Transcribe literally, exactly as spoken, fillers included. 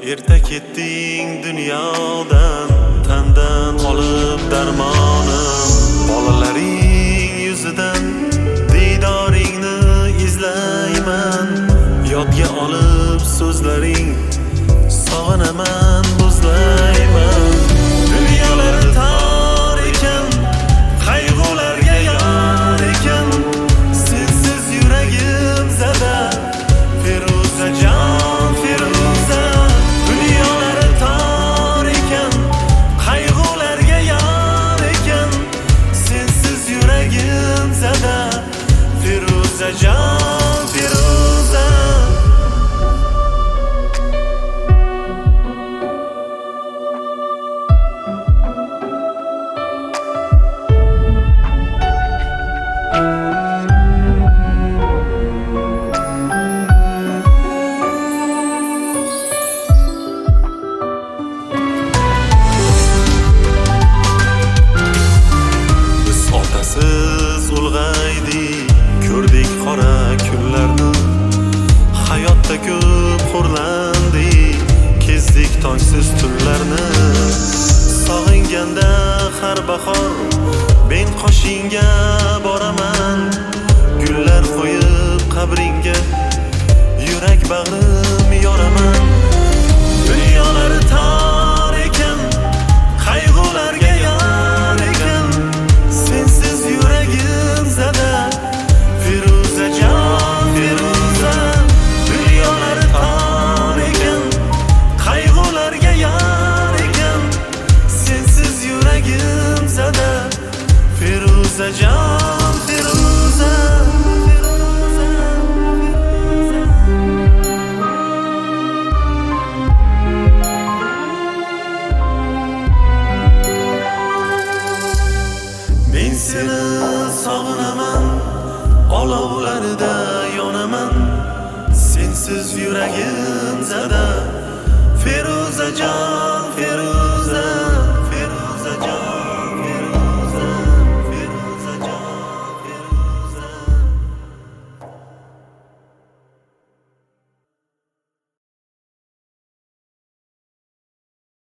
Erta ketding dunyodan, tandan qolib darmonim. Bolalaring yuzidan didoringni izlayman. Yodga olib so'zlaring, sog'inaman, buzlayman. Dunyolar tor ekan, qayg'ularga yor ekan, sensiz yuragim zada. Feruzajon, Feruza, dunyolar tor ekan, qayg'ularga yor ekan, sensiz yuragim zada. Feruzajon, Feruza. Siz ulg'aydik, ko'rdik qora kunlarni. Hayotda ko'p xo'rlandik, kezdik tongsiz tunlarni. Sog'inganda har bahor men qoshingga boraman. Gullar qo'yib qabringga yurak bag'rim yoraman. Dunyolar tor ekan, qayg'ularga yor ekan, sensiz yuragim zada. Feruzajon, Feruza, dunyolar tor ekan, qayg'ularga yor ekan, sensiz yuragim zada. Feruzajon, Feruza. Men seni sog'inaman, olovlarda yonaman, sensiz yuragim zada. Feruzajon.